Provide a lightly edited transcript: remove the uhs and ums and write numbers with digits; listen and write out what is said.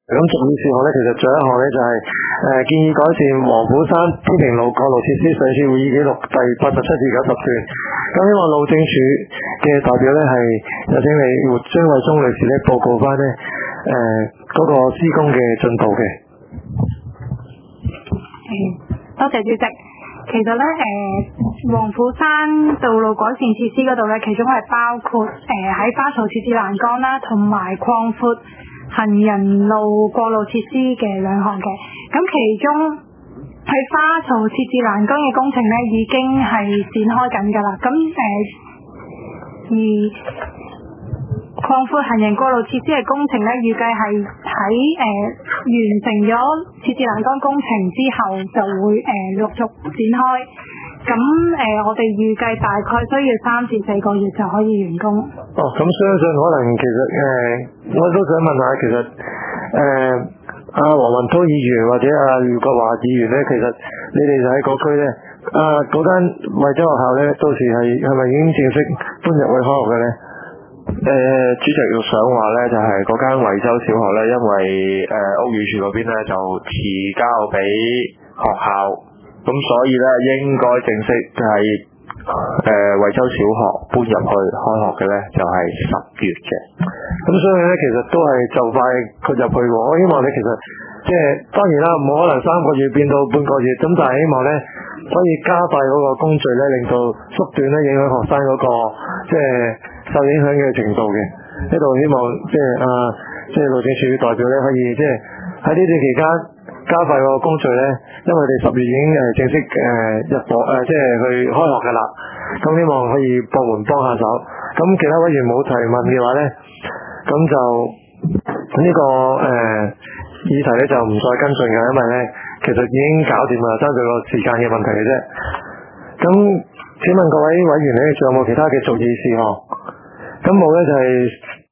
咁重要事項咧，其實最後一項咧就係建議改善黃埔山天平路過路設施上次會議記錄第87至90段。咁希望路政署嘅代表咧係有請你張惠忠女士咧報告翻咧嗰個施工嘅進度嘅。 多謝主席。其實咧，黃埔山道路改善設施嗰度咧，其中係包括喺花槽設置欄杆啦，同埋擴闊行人路過路設施嘅兩項嘅。咁其中喺花槽設置欄杆嘅工程咧，已經係展開緊㗎啦。咁而擴闊行人過路設施嘅工程咧，預計係喺完成咗設置欄杆工程之後就會陸續展開。咁我哋預計大概需要3至4個月就可以完工。 咁相信可能其實我都想問下，其實阿黃雲濤議員或者阿廖國華議員咧，其實你哋就喺嗰區咧，嗰間惠州學校咧，到時係咪已經正式搬入去開學嘅咧？ 主席要想話咧，就係嗰間惠州小學咧，因為屋宇署嗰邊咧就遲交俾學校，咁所以咧應該正式就係惠州小學搬入去開學嘅咧，就係10月嘅。 咁所以咧，其實都係就快佢入去喎。我希望你其實即係當然啦，冇可能3個月變到半個月，咁但係希望咧可以加快嗰個工序咧，令到縮短咧影響學生嗰個即係受影響嘅程度嘅。呢度希望即係路政署代表咧可以即係喺呢段期間加快個工序咧，因為我哋10月已經正式入課即係去開學㗎啦。咁希望可以部門幫下手。咁其他委員冇提問嘅話咧，咁就呢個議題咧就唔再跟進㗎，因為咧其實已經搞掂啦，爭在個時間嘅問題嘅啫。咁請問各位委員咧，仲有冇其他嘅造議事項？咁冇咧就係